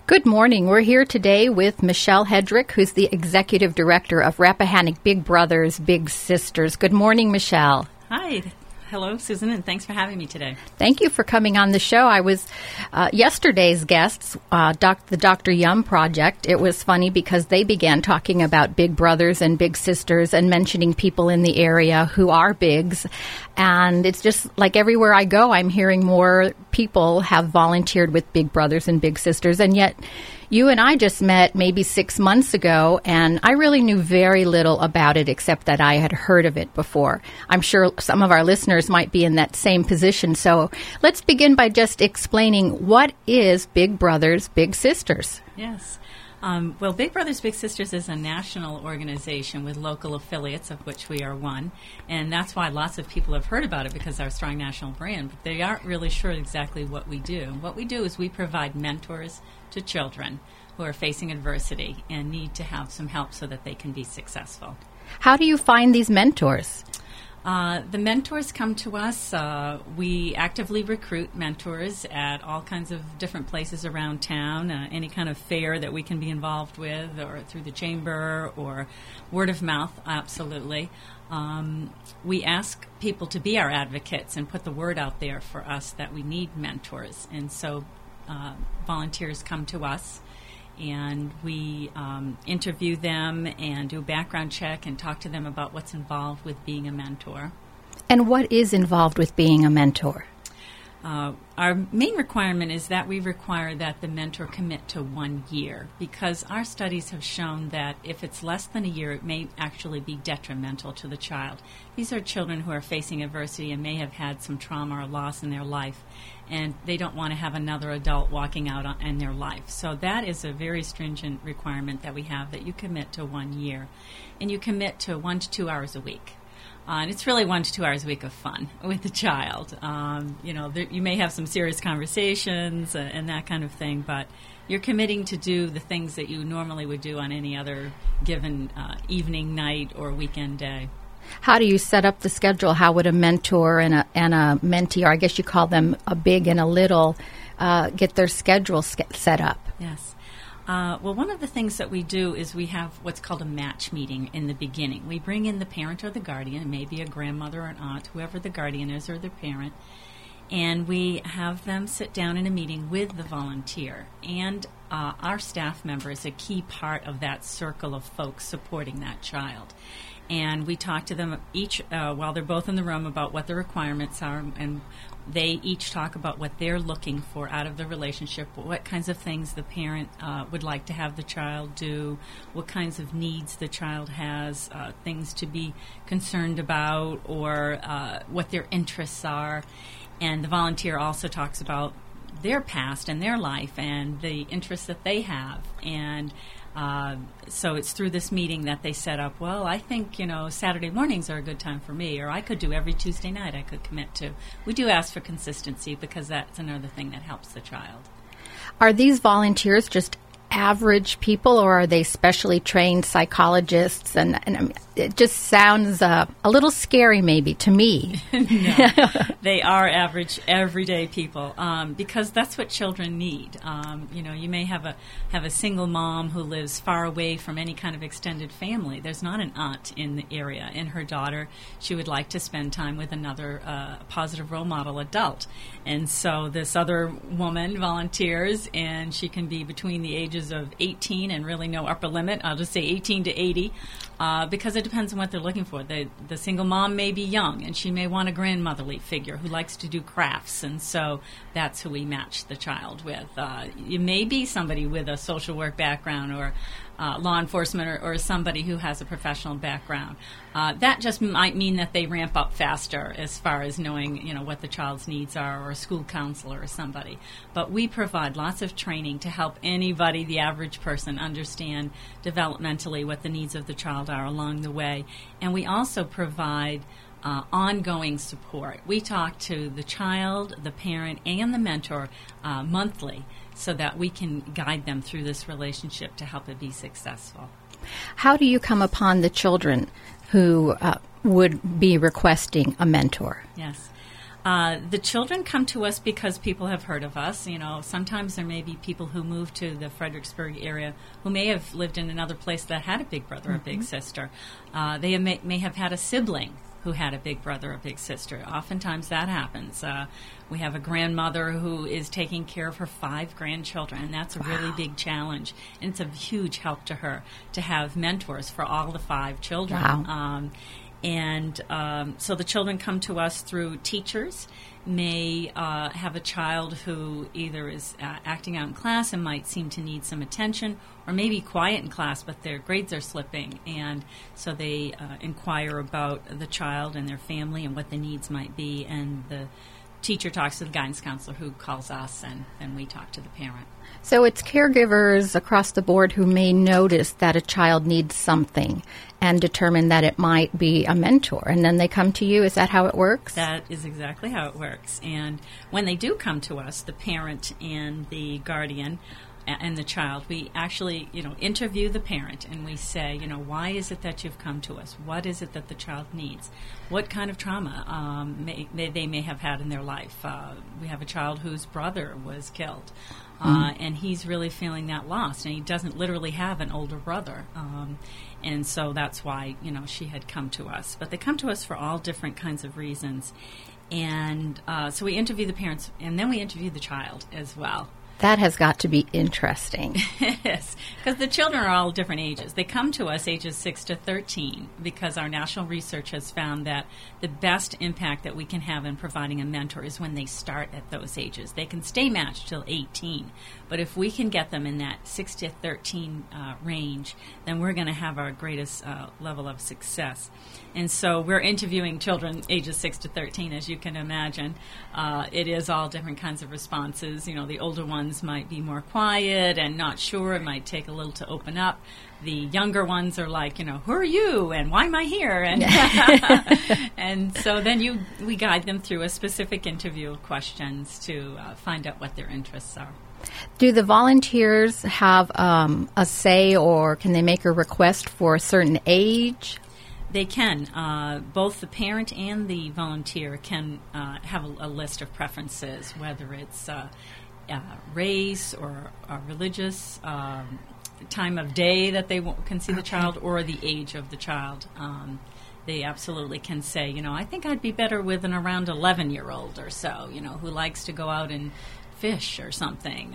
Good morning. We're here today with Michelle Hedrick, who's the Executive Director of Rappahannock Big Brothers Big Sisters. Good morning, Michelle. Hi. Hello, Susan, and thanks for having me today. Thank you for coming on the show. I was yesterday's guests, the Dr. Yum Project. It was funny because they began talking about big brothers and big sisters and mentioning people in the area who are bigs. And it's just like everywhere I go, I'm hearing more people have volunteered with big brothers and big sisters. And yet you and I just met maybe 6 months ago, and I really knew very little about it except that I had heard of it before. I'm sure some of our listeners might be in that same position. So let's begin by just explaining what is Big Brothers Big Sisters. Yes. Well, Big Brothers Big Sisters is a national organization with local affiliates, of which we are one. And that's why lots of people have heard about it, because our strong national brand. But they aren't really sure exactly what we do. What we do is we provide mentors to children who are facing adversity and need to have some help so that they can be successful. How do you find these mentors? The mentors come to us. We actively recruit mentors at all kinds of different places around town, any kind of fair that we can be involved with, or through the chamber, or word of mouth, absolutely. We ask people to be our advocates and put the word out there for us that we need mentors. And so volunteers come to us, and we interview them and do a background check and talk to them about what's involved with being a mentor. And what is involved with being a mentor? Our main requirement is that we require that the mentor commit to 1 year, because our studies have shown that if it's less than a year, it may actually be detrimental to the child. These are children who are facing adversity and may have had some trauma or loss in their life, and they don't want to have another adult walking out in their life. So that is a very stringent requirement that we have, that you commit to 1 year. And you commit to 1 to 2 hours a week. And it's really 1 to 2 hours a week of fun with the child. You may have some serious conversations and that kind of thing, but you're committing to do the things that you normally would do on any other given evening, night, or weekend day. How do you set up the schedule? How would a mentor and a mentee, or I guess you call them a big and a little, get their schedule set up? Yes. Well, one of the things that we do is we have what's called a match meeting in the beginning. We bring in the parent or the guardian, maybe a grandmother or an aunt, whoever the guardian is or the parent, and we have them sit down in a meeting with the volunteer. And our staff member is a key part of that circle of folks supporting that child. And we talk to them each while they're both in the room about what the requirements are, and they each talk about what they're looking for out of the relationship, what kinds of things the parent would like to have the child do, what kinds of needs the child has, things to be concerned about, or what their interests are. And the volunteer also talks about their past and their life and the interests that they have. And so it's through this meeting that they set up, well, I think, Saturday mornings are a good time for me, or I could do every Tuesday night I could commit to. We do ask for consistency, because that's another thing that helps the child. Are these volunteers just average people, or are they specially trained psychologists? And it just sounds a little scary, maybe, to me. No, they are average, everyday people, because that's what children need. You may have a single mom who lives far away from any kind of extended family. There's not an aunt in the area, and her daughter, she would like to spend time with another positive role model adult. And so this other woman volunteers, and she can be between the ages of 18 and really no upper limit. I'll just say 18 to 80, because it depends on what they're looking for. The single mom may be young, and she may want a grandmotherly figure who likes to do crafts, and so that's who we match the child with. You may be somebody with a social work background, or law enforcement, or somebody who has a professional background. That just might mean that they ramp up faster as far as knowing, what the child's needs are, or a school counselor or somebody. But we provide lots of training to help anybody, the average person, understand developmentally what the needs of the child are along the way. And we also provide ongoing support. We talk to the child, the parent, and the mentor monthly, so that we can guide them through this relationship to help it be successful. How do you come upon the children who would be requesting a mentor? Yes. The children come to us because people have heard of us. You know, sometimes there may be people who move to the Fredericksburg area who may have lived in another place that had a big brother or big sister. They may have had a sibling who had a big brother or big sister. Oftentimes that happens. We have a grandmother who is taking care of her 5 grandchildren, and that's a really big challenge. And it's a huge help to her to have mentors for all the 5 children. Wow. So the children come to us through teachers, may have a child who either is acting out in class and might seem to need some attention, or maybe quiet in class, but their grades are slipping. And so they inquire about the child and their family and what the needs might be. And the teacher talks to the guidance counselor, who calls us, and then we talk to the parent. So it's caregivers across the board who may notice that a child needs something and determine that it might be a mentor, and then they come to you. Is that how it works? That is exactly how it works. And when they do come to us, the parent and the guardian and the child, we actually, interview the parent, and we say, why is it that you've come to us? What is it that the child needs? What kind of trauma they may have had in their life? We have a child whose brother was killed, and he's really feeling that loss, and he doesn't literally have an older brother. And so that's why, she had come to us. But they come to us for all different kinds of reasons. And so we interview the parents, and then we interview the child as well. That has got to be interesting. Yes, because the children are all different ages. They come to us ages 6 to 13 because our national research has found that the best impact that we can have in providing a mentor is when they start at those ages. They can stay matched till 18, but if we can get them in that 6 to 13 range, then we're going to have our greatest level of success. And so we're interviewing children ages 6 to 13, as you can imagine. It is all different kinds of responses. The older ones might be more quiet and not sure. It might take a little to open up. The younger ones are like, who are you and why am I here? And and so then we guide them through a specific interview of questions to find out what their interests are. Do the volunteers have a say, or can they make a request for a certain age? They can. Both the parent and the volunteer can have a list of preferences, whether it's race or religious time of day that they can see the child, or the age of the child. They absolutely can say, I think I'd be better with an around 11-year-old or so, who likes to go out and fish or something.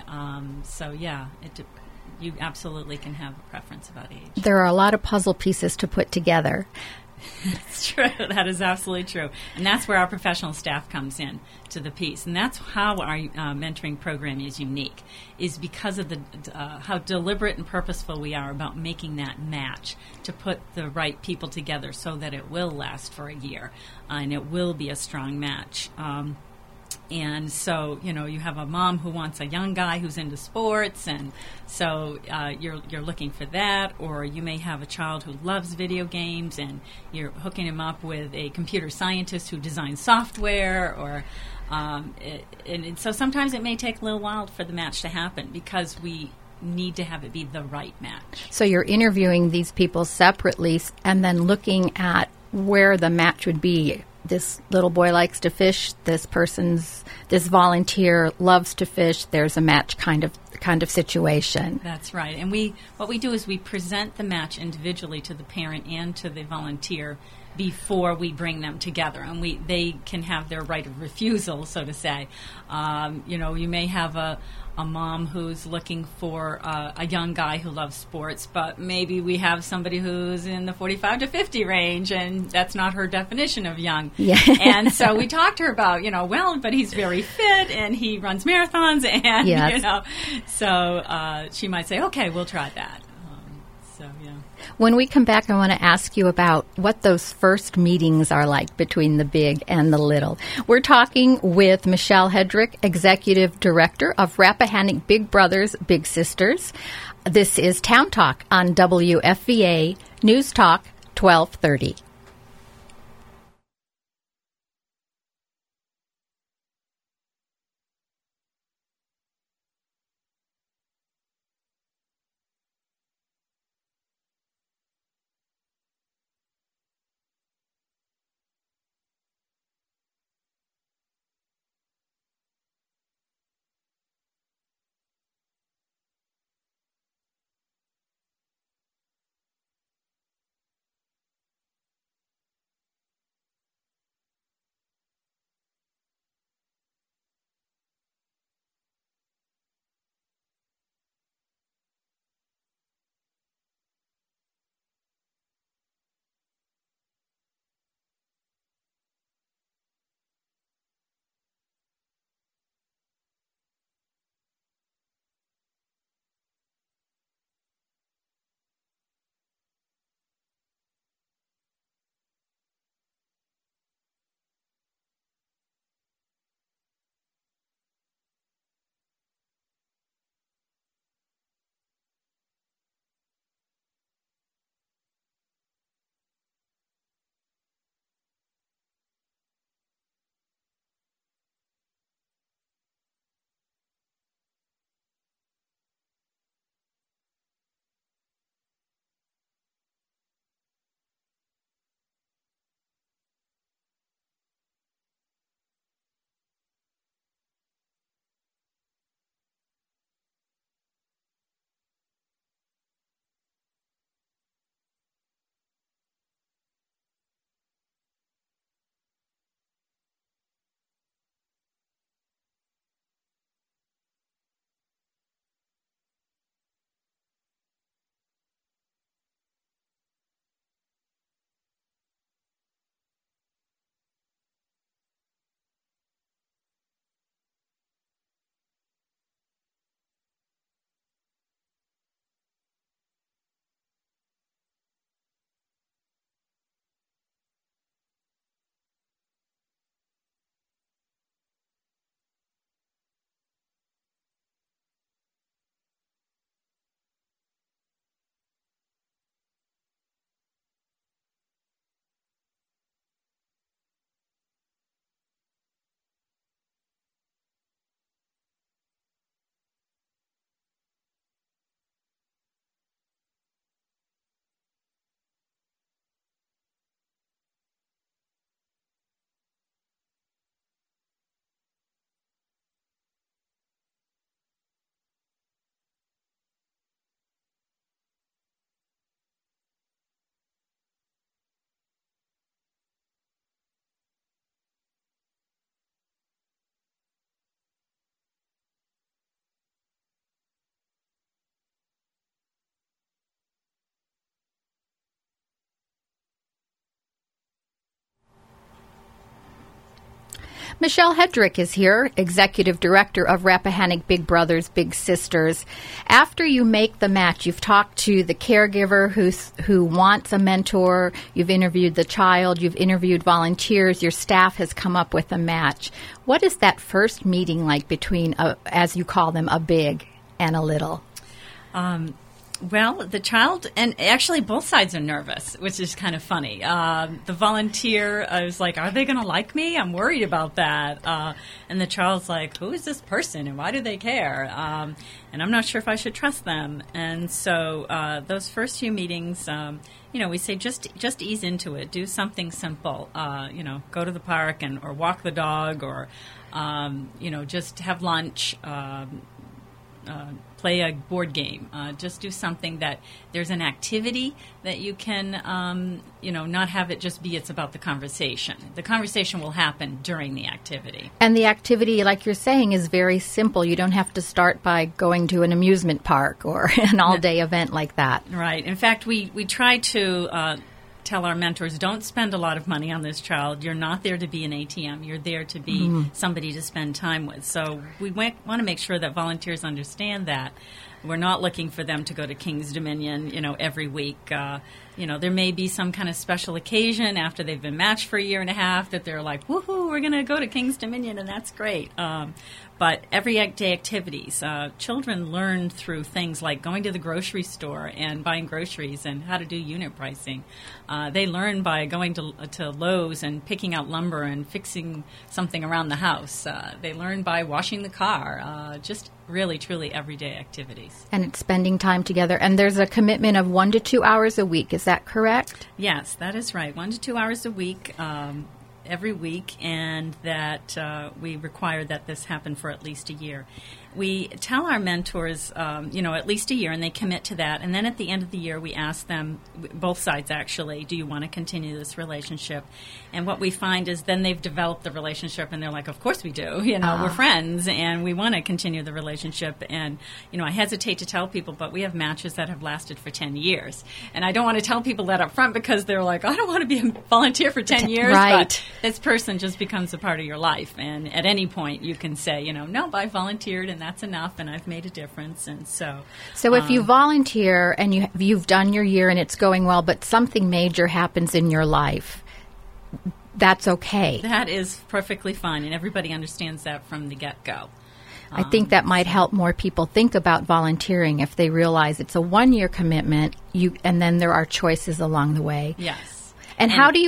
You absolutely can have a preference about age. There are a lot of puzzle pieces to put together. It's true. That is absolutely true. And that's where our professional staff comes in to the piece. And that's how our mentoring program is unique, is because of how deliberate and purposeful we are about making that match to put the right people together so that it will last for a year and it will be a strong match. And so, you have a mom who wants a young guy who's into sports, and so you're looking for that. Or you may have a child who loves video games, and you're hooking him up with a computer scientist who designs software. Or and so sometimes it may take a little while for the match to happen because we need to have it be the right match. So you're interviewing these people separately and then looking at where the match would be. This little boy likes to fish. This volunteer loves to fish. There's a match kind of situation. That's right. And what we do is we present the match individually to the parent and to the volunteer before we bring them together, and they can have their right of refusal, so to say. You may have a mom who's looking for a young guy who loves sports, but maybe we have somebody who's in the 45 to 50 range, and that's not her definition of young. Yeah. And so we talked to her about, but he's very fit, and he runs marathons, and, yes. So she might say, okay, we'll try that. When we come back, I want to ask you about what those first meetings are like between the big and the little. We're talking with Michelle Hedrick, Executive Director of Rappahannock Big Brothers, Big Sisters. This is Town Talk on WFVA News Talk 1230. Michelle Hedrick is here, Executive Director of Rappahannock Big Brothers Big Sisters. After you make the match, you've talked to the caregiver who wants a mentor, you've interviewed the child, you've interviewed volunteers, your staff has come up with a match. What is that first meeting like between, as you call them, a big and a little? Well, the child, and actually both sides are nervous, which is kind of funny. The volunteer is like, are they going to like me? I'm worried about that. And the child's like, who is this person and why do they care? And I'm not sure if I should trust them. And so those first few meetings, we say just ease into it. Do something simple. Go to the park or walk the dog or, just have lunch. Play a board game. Just do something that there's an activity that you can, not have it just be it's about the conversation. The conversation will happen during the activity. And the activity, like you're saying, is very simple. You don't have to start by going to an amusement park or an all-day event like that. Right. In fact, we try to tell our mentors, don't spend a lot of money on this child. You're not there to be an ATM. You're there to be somebody to spend time with. So we want to make sure that volunteers understand that. We're not looking for them to go to King's Dominion, every week. There may be some kind of special occasion after they've been matched for a year and a half that they're like, woohoo, we're going to go to King's Dominion, and that's great. But everyday activities, children learn through things like going to the grocery store and buying groceries and how to do unit pricing. They learn by going to Lowe's and picking out lumber and fixing something around the house. They learn by washing the car, just really, truly everyday activities. And it's spending time together. And there's a commitment of 1 to 2 hours a week. Is that correct? Yes, that is right. 1 to 2 hours a week. Every week, and that we require that this happen for at least a year. We tell our mentors, at least a year, and they commit to that. And then at the end of the year, we ask them, both sides actually, do you want to continue this relationship? And what we find is then they've developed the relationship, and they're like, of course we do. We're friends, and we want to continue the relationship. And, I hesitate to tell people, but we have matches that have lasted for 10 years. And I don't want to tell people that up front because they're like, I don't want to be a volunteer for 10 years. Right. But this person just becomes a part of your life. And at any point, you can say, no, I volunteered, and that's enough, and I've made a difference. And so if you volunteer and you've done your year and it's going well, but something major happens in your life, that's okay. That is perfectly fine, and everybody understands that from the get-go. I think that might help more people think about volunteering if they realize it's a 1-year commitment, and then there are choices along the way. Yes. And how do you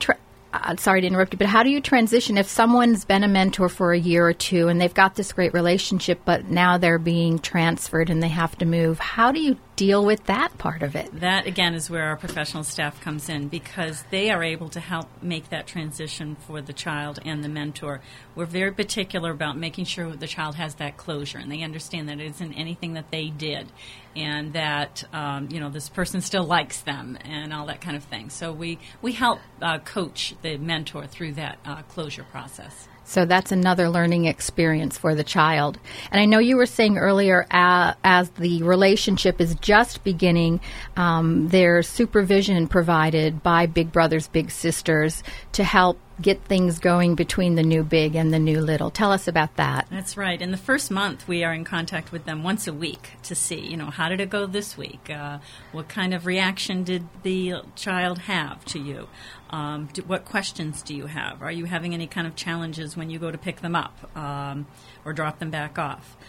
sorry to interrupt you, but how do you transition if someone's been a mentor for a year or two and they've got this great relationship, but now they're being transferred and they have to move? How do you deal with that part of it? That, again, is where our professional staff comes in, because they are able to help make that transition for the child and the mentor. We're very particular about making sure the child has that closure, and they understand that it isn't anything that they did, and that this person still likes them and all that kind of thing. So we help coach the mentor through that closure process. So that's another learning experience for the child. And I know you were saying earlier, as the relationship is just beginning, there's supervision provided by Big Brothers Big Sisters to help get things going between the new big and the new little. Tell us about that. That's right. In the first month, we are in contact with them once a week to see, how did it go this week? What kind of reaction did the child have to you? What questions do you have? Are you having any kind of challenges when you go to pick them up or drop them back off?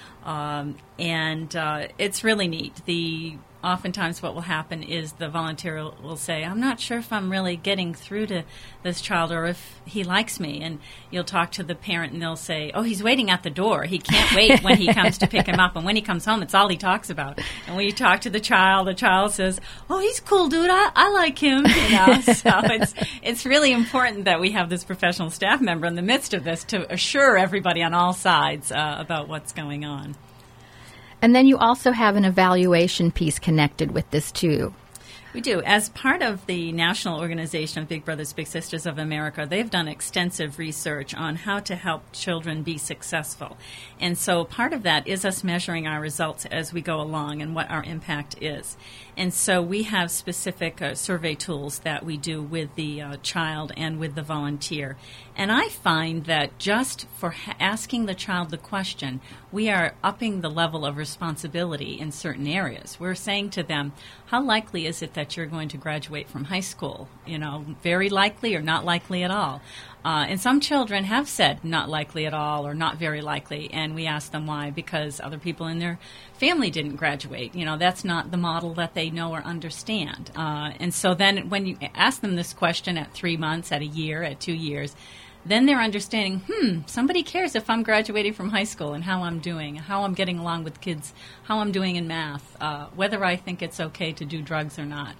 And it's really neat. Oftentimes what will happen is the volunteer will say, I'm not sure if I'm really getting through to this child or if he likes me. And you'll talk to the parent and they'll say, oh, he's waiting at the door. He can't wait when he comes to pick him up. And when he comes home, it's all he talks about. And when you talk to the child says, oh, he's a cool dude. I like him. So it's really important that we have this professional staff member in the midst of this to assure everybody on all sides about what's going on. And then you also have an evaluation piece connected with this, too. We do. As part of the National Organization of Big Brothers Big Sisters of America, they've done extensive research on how to help children be successful. And so part of that is us measuring our results as we go along and what our impact is. And so we have specific survey tools that we do with the child and with the volunteer. And I find that just for asking the child the question, we are upping the level of responsibility in certain areas. We're saying to them, how likely is it that you're going to graduate from high school? You know, very likely or not likely at all. And some children have said not likely at all or not very likely, and we ask them why, because other people in their family didn't graduate. You know, that's not the model that they know or understand. And so then when you ask them this question at 3 months, at a year, at 2 years, then they're understanding, somebody cares if I'm graduating from high school and how I'm doing, how I'm getting along with kids, how I'm doing in math, whether I think it's okay to do drugs or not.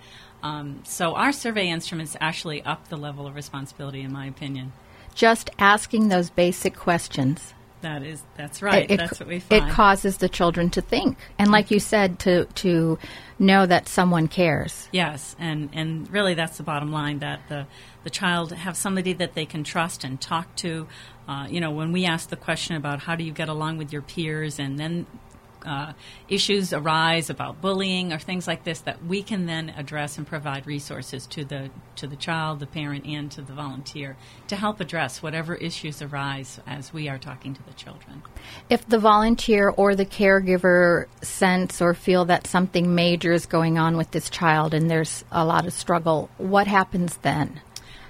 So our survey instruments actually up the level of responsibility, in my opinion. Just asking those basic questions. That's right. That's what we find. It causes the children to think. And like you said, to know that someone cares. Yes, and really that's the bottom line, that the child have somebody that they can trust and talk to. When we ask the question about how do you get along with your peers, and then issues arise about bullying or things like this, that we can then address and provide resources to the child, the parent, and to the volunteer to help address whatever issues arise as we are talking to the children. If the volunteer or the caregiver sense or feel that something major is going on with this child and there's a lot of struggle, what happens then?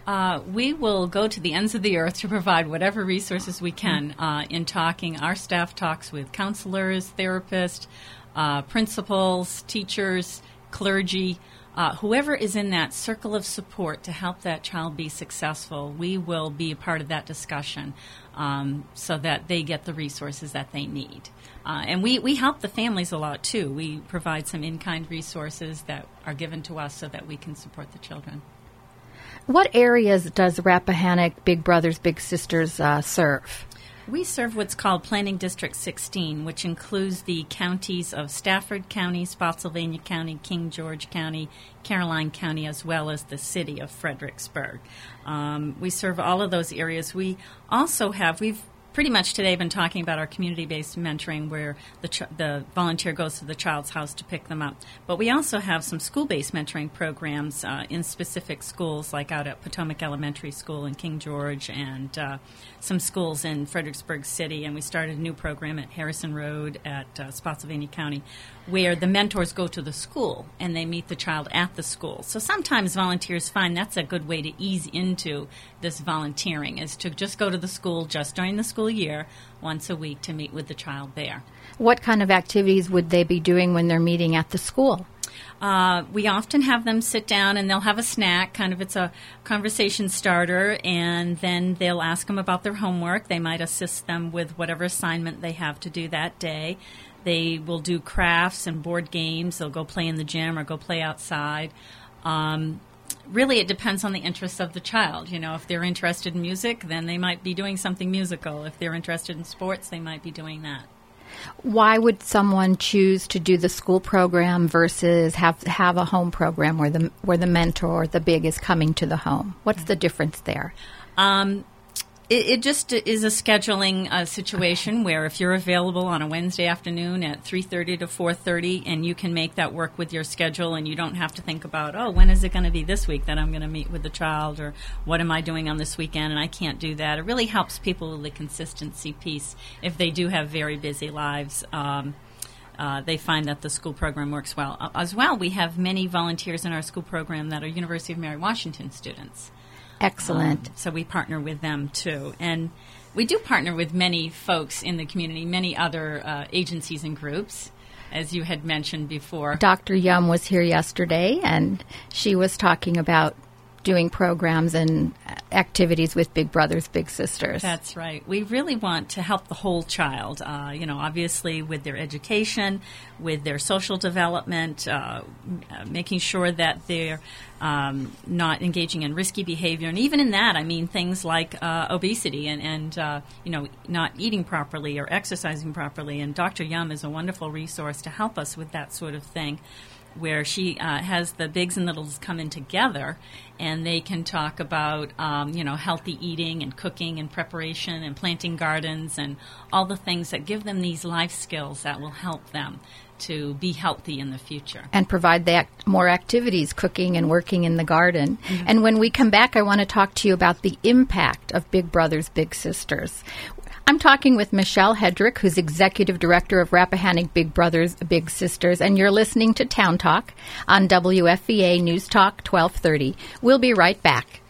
We will go to the ends of the earth to provide whatever resources we can in talking. Our staff talks with counselors, therapists, principals, teachers, clergy, whoever is in that circle of support to help that child be successful. We will be a part of that discussion so that they get the resources that they need. And we help the families a lot, too. We provide some in-kind resources that are given to us so that we can support the children. What areas does Rappahannock Big Brothers Big Sisters serve? We serve what's called Planning District 16, which includes the counties of Stafford County, Spotsylvania County, King George County, Caroline County, as well as the city of Fredericksburg. We serve all of those areas. We also we've pretty much today been talking about our community-based mentoring, where the volunteer goes to the child's house to pick them up. But we also have some school-based mentoring programs in specific schools, like out at Potomac Elementary School in King George, and some schools in Fredericksburg City. And we started a new program at Harrison Road at Spotsylvania County, where the mentors go to the school and they meet the child at the school. So sometimes volunteers find that's a good way to ease into this volunteering, is to just go to the school just during the school year once a week to meet with the child there. What kind of activities would they be doing when they're meeting at the school? We often have them sit down and they'll have a snack, it's a conversation starter, and then they'll ask them about their homework. They might assist them with whatever assignment they have to do that day. They will do crafts and board games. They'll go play in the gym or go play outside. Really, it depends on the interests of the child. If they're interested in music, then they might be doing something musical. If they're interested in sports, they might be doing that. Why would someone choose to do the school program versus have a home program where the mentor or the big is coming to the home? What's the difference there? It just is a scheduling situation where if you're available on a Wednesday afternoon at 3:30 to 4:30 and you can make that work with your schedule, and you don't have to think about, when is it going to be this week that I'm going to meet with the child, or what am I doing on this weekend and I can't do that. It really helps people with the consistency piece if they do have very busy lives. They find that the school program works well. As well, we have many volunteers in our school program that are University of Mary Washington students. Excellent. So we partner with them, too. And we do partner with many folks in the community, many other agencies and groups, as you had mentioned before. Dr. Yum was here yesterday, and she was talking about doing programs and activities with Big Brothers Big Sisters. That's right. We really want to help the whole child, obviously with their education, with their social development, making sure that they're not engaging in risky behavior. And even in that, I mean things like obesity and not eating properly or exercising properly. And Dr. Yum is a wonderful resource to help us with that sort of thing. where she has the bigs and littles come in together, and they can talk about healthy eating and cooking and preparation and planting gardens and all the things that give them these life skills that will help them to be healthy in the future. And provide more activities, cooking and working in the garden. Mm-hmm. And when we come back, I want to talk to you about the impact of Big Brothers Big Sisters. I'm talking with Michelle Hedrick, who's Executive Director of Rappahannock Big Brothers Big Sisters, and you're listening to Town Talk on WFVA News Talk 1230. We'll be right back.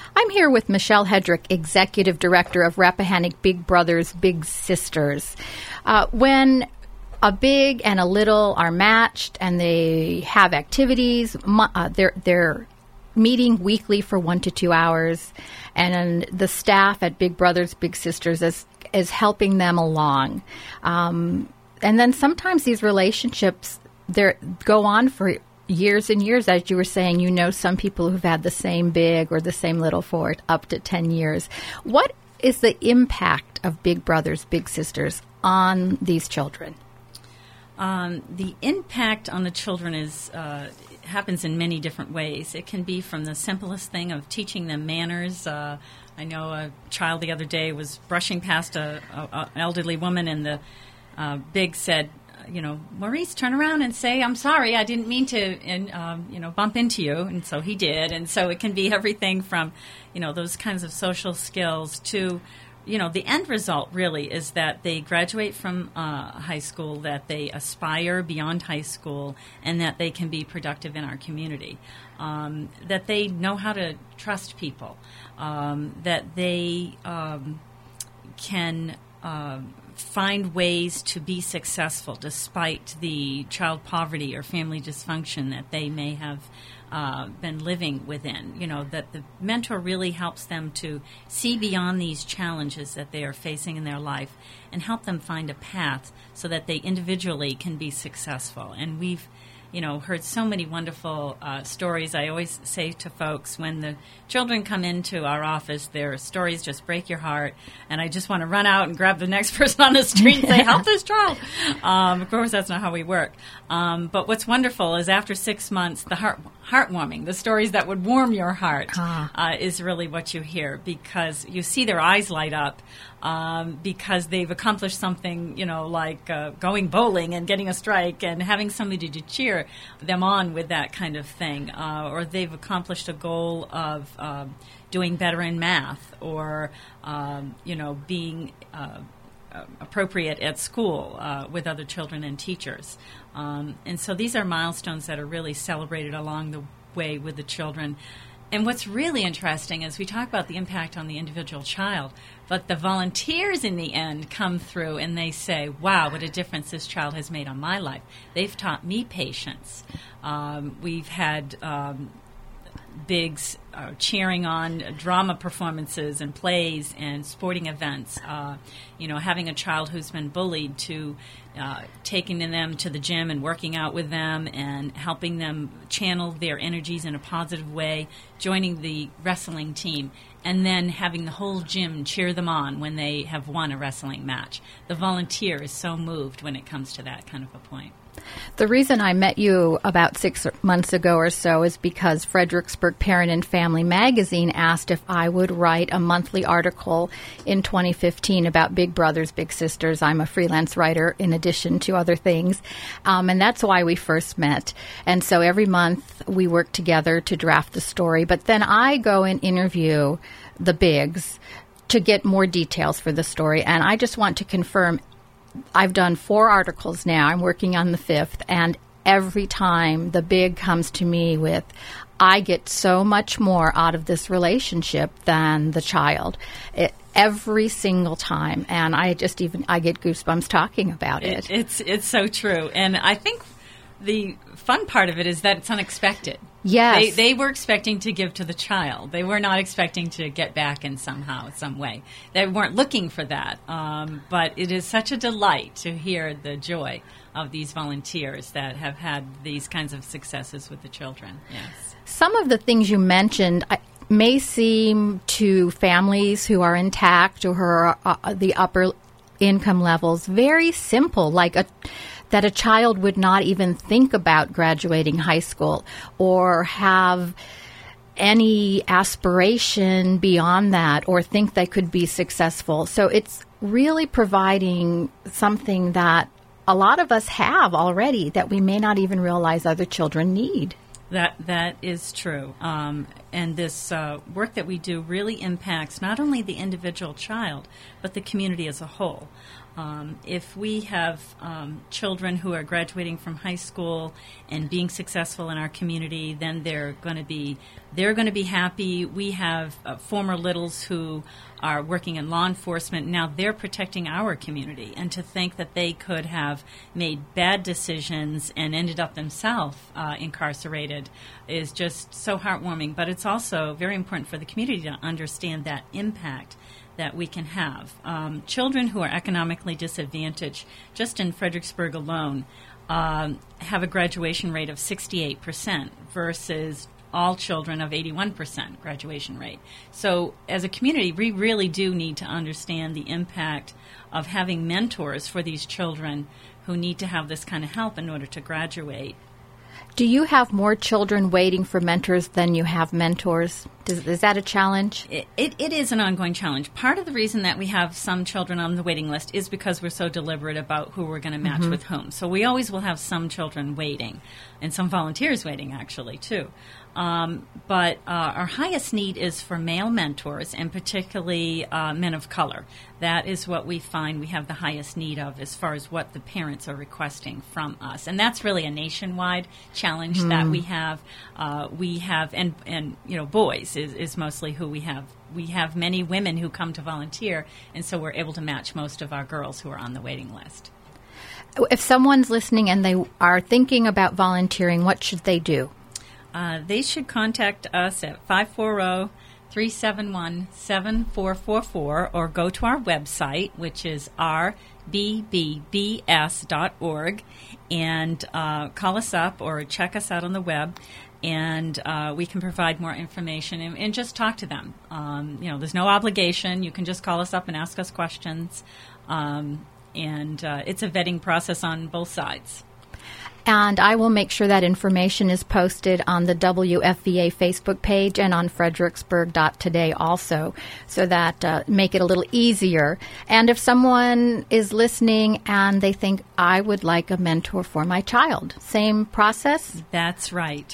I'm here with Michelle Hedrick, Executive Director of Rappahannock Big Brothers Big Sisters. When a big and a little are matched and they have activities, they're meeting weekly for 1 to 2 hours, and the staff at Big Brothers Big Sisters is helping them along. And then sometimes these relationships go on for years and years. As you were saying, some people who've had the same big or the same little for up to 10 years. What is the impact of Big Brothers Big Sisters on these children? The impact on the children happens in many different ways. It can be from the simplest thing of teaching them manners. I know a child the other day was brushing past an elderly woman, and the big said, Maurice, turn around and say, I'm sorry, I didn't mean to, bump into you. And so he did. And so it can be everything from, those kinds of social skills to, the end result really is that they graduate from high school, that they aspire beyond high school, and that they can be productive in our community, that they know how to trust people, that they can find ways to be successful despite the child poverty or family dysfunction that they may have been living within. That the mentor really helps them to see beyond these challenges that they are facing in their life and help them find a path so that they individually can be successful. And we've heard so many wonderful stories. I always say to folks, when the children come into our office, their stories just break your heart, and I just want to run out and grab the next person on the street and say, help this child. Of course, that's not how we work. But what's wonderful is after 6 months, the heartwarming, the stories that would warm your heart is really what you hear, because you see their eyes light up because they've accomplished something, like going bowling and getting a strike and having somebody to cheer them on with that kind of thing, or they've accomplished a goal of doing better in math, or being appropriate at school with other children and teachers. And so these are milestones that are really celebrated along the way with the children. And what's really interesting is we talk about the impact on the individual child, but the volunteers in the end come through and they say, wow, what a difference this child has made on my life. They've taught me patience. We've had bigs cheering on drama performances and plays and sporting events. Having a child who's been bullied to taking them to the gym and working out with them and helping them channel their energies in a positive way, joining the wrestling team, and then having the whole gym cheer them on when they have won a wrestling match. The volunteer is so moved when it comes to that kind of a point. The reason I met you about 6 months ago or so is because Fredericksburg Parent and Family Magazine asked if I would write a monthly article in 2015 about Big Brothers Big Sisters. I'm a freelance writer in addition to other things, and that's why we first met. And so every month we work together to draft the story, but then I go and interview the bigs to get more details for the story. And I just want to confirm, I've done 4 articles now. I'm working on the 5th, and every time the big comes to me with, I get so much more out of this relationship than the child. Every single time, and I get goosebumps talking about it. It's so true, and I think the fun part of it is that it's unexpected. Yes. They were expecting to give to the child. They were not expecting to get back in some way. They weren't looking for that. But it is such a delight to hear the joy of these volunteers that have had these kinds of successes with the children. Yes. Some of the things you mentioned may seem to families who are intact or who are the upper income levels very simple, like that a child would not even think about graduating high school or have any aspiration beyond that or think they could be successful. So it's really providing something that a lot of us have already that we may not even realize other children need. That is true. this work that we do really impacts not only the individual child, but the community as a whole. If we have children who are graduating from high school and being successful in our community, then they're going to be happy. We have former littles who are working in law enforcement. Now they're protecting our community. And to think that they could have made bad decisions and ended up themselves incarcerated is just so heartwarming. But it's also very important for the community to understand that impact that we can have. Children who are economically disadvantaged, just in Fredericksburg alone, have a graduation rate of 68% versus all children of 81% graduation rate. So as a community, we really do need to understand the impact of having mentors for these children who need to have this kind of help in order to graduate. Do you have more children waiting for mentors than you have mentors? Is that a challenge? It is an ongoing challenge. Part of the reason that we have some children on the waiting list is because we're so deliberate about who we're going to match with whom. So we always will have some children waiting, and some volunteers waiting, actually, too. But our highest need is for male mentors, and particularly men of color. That is what we find we have the highest need of as far as what the parents are requesting from us. And that's really a nationwide challenge that we have. And boys is mostly who we have. We have many women who come to volunteer, and so we're able to match most of our girls who are on the waiting list. If someone's listening and they are thinking about volunteering, what should they do? They should contact us at 540-371-7444 or go to our website, which is rbbs.org, and call us up or check us out on the web, and we can provide more information and just talk to them. There's no obligation. You can just call us up and ask us questions, and it's a vetting process on both sides. And I will make sure that information is posted on the WFVA Facebook page and on Fredericksburg.today also, so that make it a little easier. And if someone is listening and they think, I would like a mentor for my child, same process? That's right.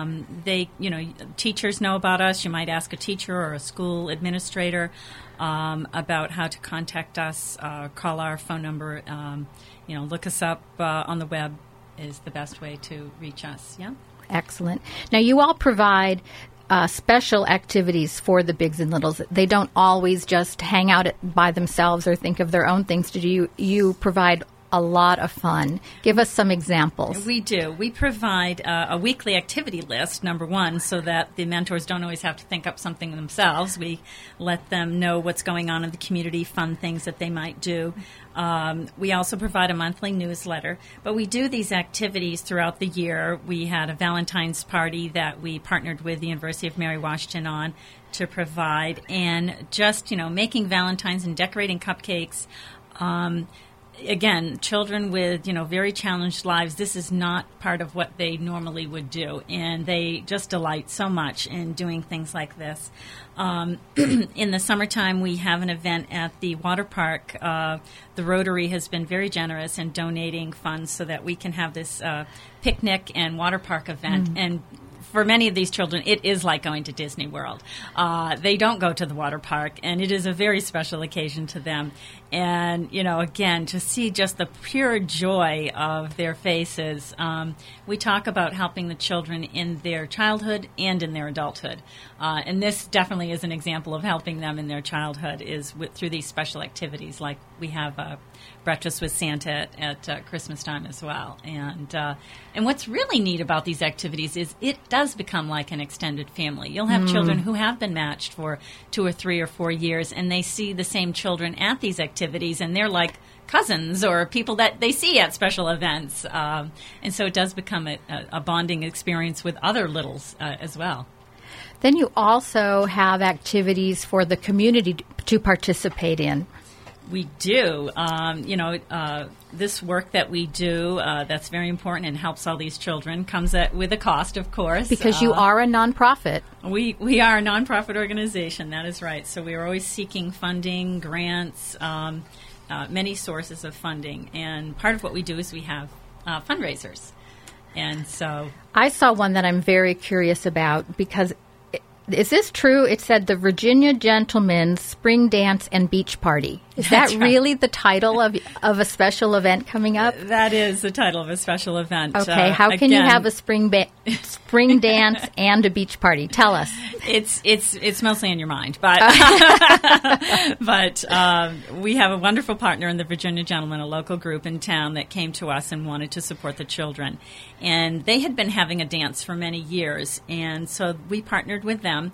Teachers know about us. You might ask a teacher or a school administrator about how to contact us. Call our phone number. Look us up on the web. Is the best way to reach us. Yeah. Excellent. Now, you all provide special activities for the bigs and littles. They don't always just hang out by themselves or think of their own things to do. You provide a lot of fun. Give us some examples. We do. We provide a weekly activity list, number one, so that the mentors don't always have to think up something themselves. We let them know what's going on in the community, fun things that they might do. We also provide a monthly newsletter, but we do these activities throughout the year. We had a Valentine's party that we partnered with the University of Mary Washington on to provide, and just, making Valentines and decorating cupcakes. Again, children with, very challenged lives, this is not part of what they normally would do, and they just delight so much in doing things like this. In the summertime, we have an event at the water park. The Rotary has been very generous in donating funds so that we can have this picnic and water park event, and for many of these children, it is like going to Disney World. They don't go to the water park, and it is a very special occasion to them. And, again, to see just the pure joy of their faces. We talk about helping the children in their childhood and in their adulthood. And this definitely is an example of helping them in their childhood through these special activities, like we have breakfast with Santa at Christmas time as well. And what's really neat about these activities is it does become like an extended family. You'll have children who have been matched for 2 or 3 or 4 years, and they see the same children at these activities, and they're like cousins or people that they see at special events. And so it does become a bonding experience with other littles as well. Then you also have activities for the community to participate in. We do. This work that we do that's very important and helps all these children comes with a cost, of course. Because you are a nonprofit. We are a nonprofit organization. That is right. So we are always seeking funding, grants, many sources of funding. And part of what we do is we have fundraisers. And so I saw one that I'm very curious about because Is this true? It said the Virginia Gentlemen's Spring Dance and Beach Party. Is that really the title of a special event coming up? That is the title of a special event. Okay, how can you have a spring dance and a beach party? Tell us. It's mostly in your mind, but we have a wonderful partner in the Virginia Gentlemen, a local group in town that came to us and wanted to support the children, and they had been having a dance for many years, and so we partnered with them,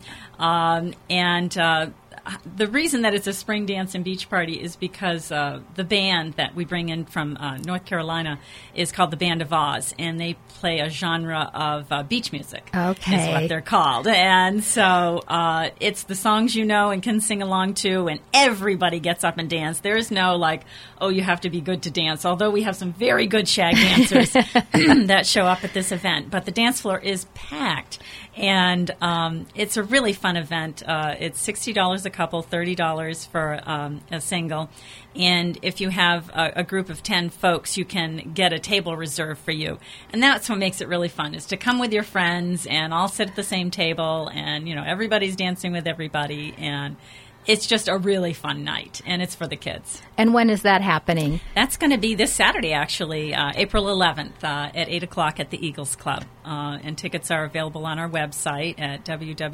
the reason that it's a spring dance and beach party is because the band that we bring in from North Carolina is called the Band of Oz, and they play a genre of beach music. Okay. Is what they're called. And so it's the songs you know and can sing along to, and everybody gets up and dance. There is no like, oh, you have to be good to dance, although we have some very good shag dancers that show up at this event. But the dance floor is packed. And it's a really fun event. It's $60 a couple, $30 for a single. And if you have a group of 10 folks, you can get a table reserved for you. And that's what makes it really fun, is to come with your friends and all sit at the same table, and everybody's dancing with everybody, and it's just a really fun night, and it's for the kids. And when is that happening? That's going to be this Saturday, actually, April 11th at 8 o'clock at the Eagles Club. And tickets are available on our website at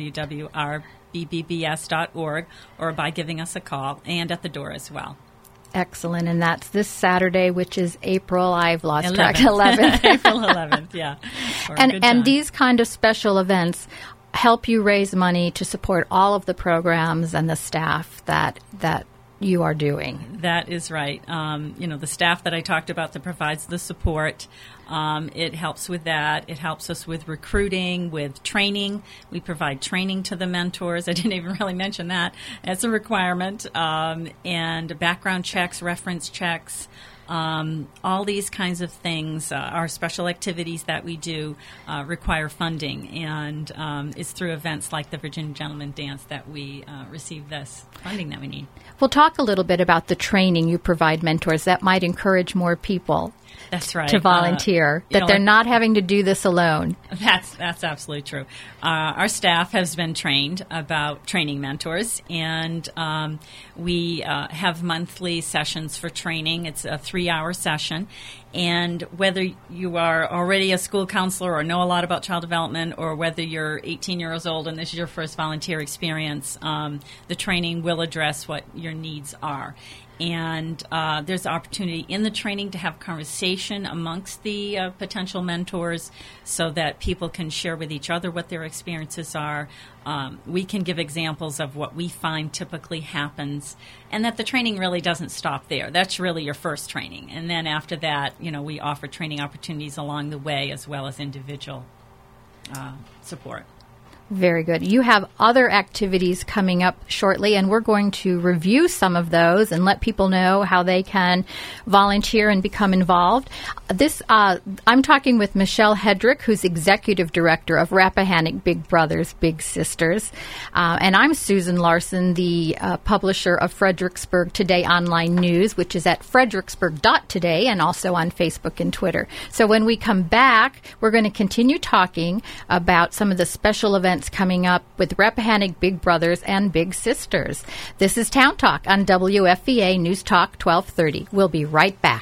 www.rbbs.org or by giving us a call, and at the door as well. Excellent. And that's this Saturday, which is April, I've lost 11th. track, 11th. April 11th, yeah. And these kind of special events help you raise money to support all of the programs and the staff that you are doing. That is right. The staff that I talked about that provides the support, it helps with that. It helps us with recruiting, with training. We provide training to the mentors. I didn't even really mention that. It's a requirement. And background checks, reference checks. All these kinds of things, our special activities that we do require funding, and it's through events like the Virginia Gentleman Dance that we receive this funding that we need. We'll talk a little bit about the training you provide mentors that might encourage more people. That's right. To volunteer, that they're not having to do this alone. That's absolutely true. Our staff has been trained about training mentors, and we have monthly sessions for training. It's a 3-hour session, and whether you are already a school counselor or know a lot about child development, or whether you're 18 years old and this is your first volunteer experience, the training will address what your needs are. And there's opportunity in the training to have conversation amongst the potential mentors so that people can share with each other what their experiences are. We can give examples of what we find typically happens, and that the training really doesn't stop there. That's really your first training. And then after that, we offer training opportunities along the way as well as individual support. Very good. You have other activities coming up shortly, and we're going to review some of those and let people know how they can volunteer and become involved. I'm talking with Michelle Hedrick, who's Executive Director of Rappahannock Big Brothers, Big Sisters. And I'm Susan Larson, the publisher of Fredericksburg Today Online News, which is at fredericksburg.today and also on Facebook and Twitter. So when we come back, we're going to continue talking about some of the special events coming up with Rappahannock Big Brothers and Big Sisters. This is Town Talk on WFVA News Talk 1230. We'll be right back.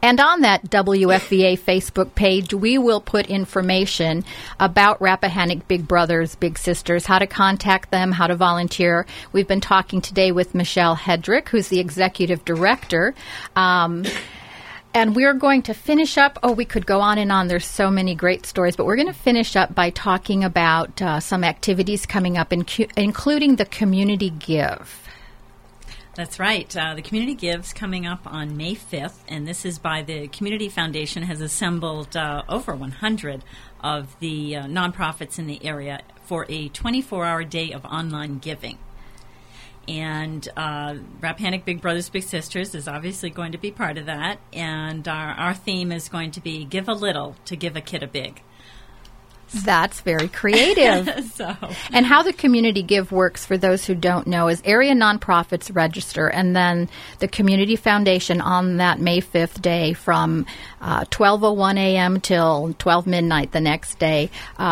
And on that WFVA Facebook page, we will put information about Rappahannock Big Brothers, Big Sisters, how to contact them, how to volunteer. We've been talking today with Michelle Hedrick, who's the executive director. And we're going to finish up. Oh, we could go on and on. There's so many great stories. But we're going to finish up by talking about some activities coming up, including the Community Give. That's right. The Community Give's coming up on May 5th, and this is by the Community Foundation, has assembled over 100 of the nonprofits in the area for a 24-hour day of online giving. And Rappahannock Big Brothers, Big Sisters is obviously going to be part of that, and our theme is going to be Give a Little to Give a Kid a Big. That's very creative. And how the Community Give works, for those who don't know, is area nonprofits register, and then the Community Foundation on that May 5th day from 12:01 a.m. till 12 midnight the next day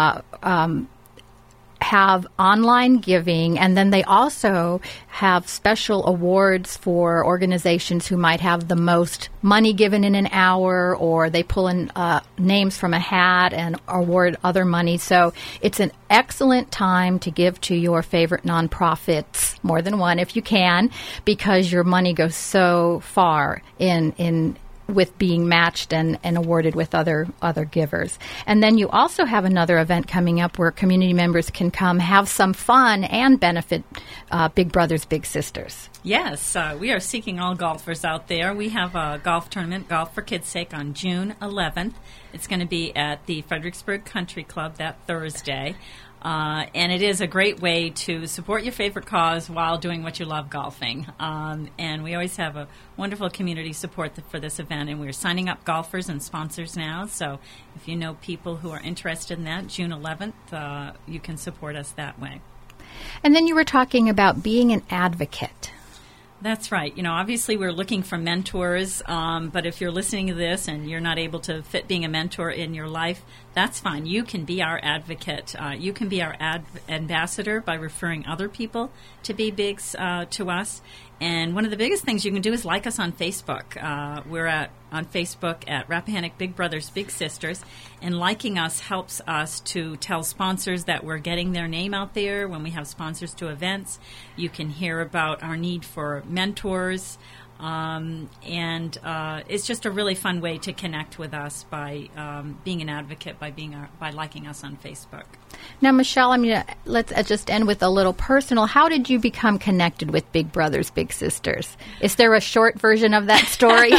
have online giving, and then they also have special awards for organizations who might have the most money given in an hour, or they pull in names from a hat and award other money. So it's an excellent time to give to your favorite nonprofits, more than one if you can, because your money goes so far in with being matched and awarded with other givers. And then you also have another event coming up where community members can come have some fun and benefit Big Brothers, Big Sisters. Yes, we are seeking all golfers out there. We have a golf tournament, Golf for Kids' Sake, on June 11th. It's going to be at the Fredericksburg Country Club that Thursday. And it is a great way to support your favorite cause while doing what you love, golfing. And we always have a wonderful community support for this event, and we're signing up golfers and sponsors now. So if you know people who are interested in that, June 11th, you can support us that way. And then you were talking about being an advocate. That's right. You know, obviously we're looking for mentors, but if you're listening to this and you're not able to fit being a mentor in your life, that's fine. You can be our advocate. You can be our ambassador by referring other people to be bigs to us. And one of the biggest things you can do is like us on Facebook. We're on Facebook at Rappahannock Big Brothers, Big Sisters, and liking us helps us to tell sponsors that we're getting their name out there. When we have sponsors to events, you can hear about our need for mentors. And it's just a really fun way to connect with us by being an advocate, by liking us on Facebook. Now, Michelle, let's just end with a little personal. How did you become connected with Big Brothers, Big Sisters? Is there a short version of that story?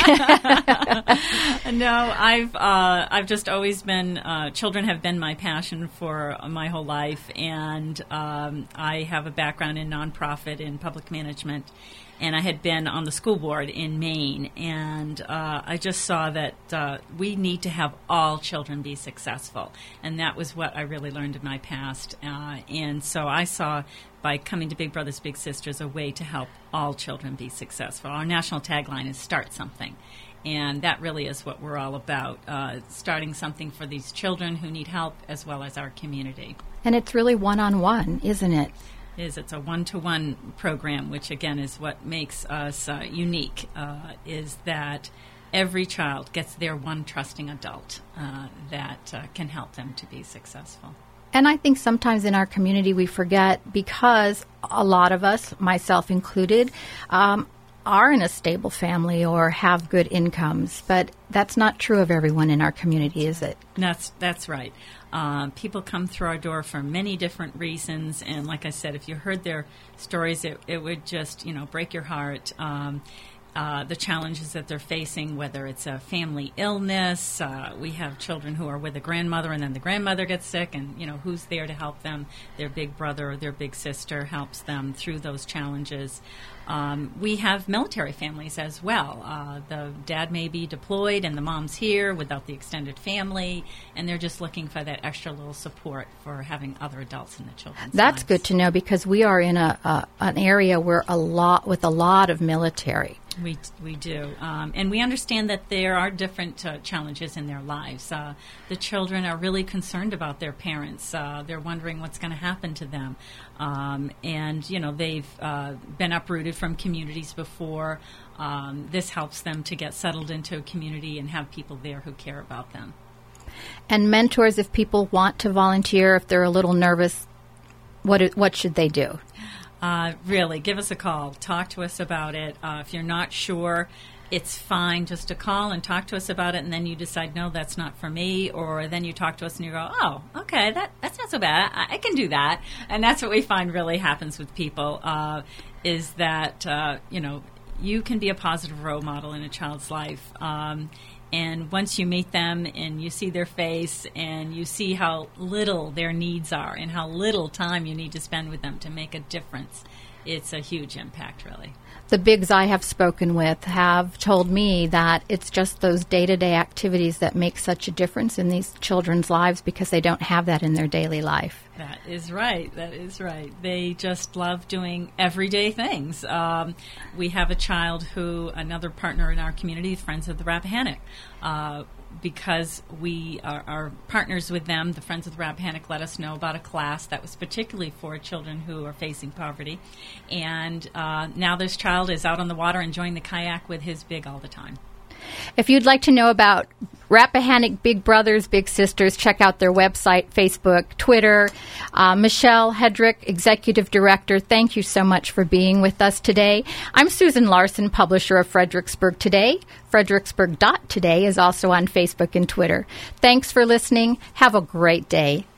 No, I've just always been. Children have been my passion for my whole life, and I have a background in nonprofit in public management. And I had been on the school board in Maine, and I just saw that we need to have all children be successful. And that was what I really learned in my past. And so I saw, by coming to Big Brothers, Big Sisters, a way to help all children be successful. Our national tagline is Start Something. And that really is what we're all about, starting something for these children who need help as well as our community. And it's really one-on-one, isn't it? It's a one-to-one program, which again is what makes us unique, is that every child gets their one trusting adult that can help them to be successful. And I think sometimes in our community we forget, because a lot of us, myself included, are in a stable family or have good incomes, but that's not true of everyone in our community, is it? That's right. People come through our door for many different reasons, and like I said, if you heard their stories, it would just, break your heart. The challenges that they're facing, whether it's a family illness, we have children who are with a grandmother and then the grandmother gets sick, and who's there to help them? Their big brother or their big sister helps them through those challenges. We have military families as well. The dad may be deployed and the mom's here without the extended family, and they're just looking for that extra little support for having other adults in the children's That's lives. good to know, because we are in an area where with a lot of military. We do. And we understand that there are different challenges in their lives. The children are really concerned about their parents. They're wondering what's going to happen to them. And, they've been uprooted from communities before. This helps them to get settled into a community and have people there who care about them. And mentors, if people want to volunteer, if they're a little nervous, what should they do? Really, give us a call. Talk to us about it. If you're not sure, it's fine just to call and talk to us about it, and then you decide, no, that's not for me, or then you talk to us and you go, oh, okay, that's not so bad. I can do that. And that's what we find really happens with people, is that, you can be a positive role model in a child's life. And once you meet them and you see their face and you see how little their needs are and how little time you need to spend with them to make a difference, it's a huge impact, really. The bigs I have spoken with have told me that it's just those day-to-day activities that make such a difference in these children's lives because they don't have that in their daily life. That is right. They just love doing everyday things. We have a child another partner in our community, Friends of the Rappahannock, because we are partners with them. The Friends of the Rappahannock let us know about a class that was particularly for children who are facing poverty. And now this child is out on the water enjoying the kayak with his big all the time. If you'd like to know about Rappahannock Big Brothers, Big Sisters, check out their website, Facebook, Twitter. Michelle Hedrick, Executive Director, thank you so much for being with us today. I'm Susan Larson, publisher of Fredericksburg Today. Fredericksburg.today is also on Facebook and Twitter. Thanks for listening. Have a great day.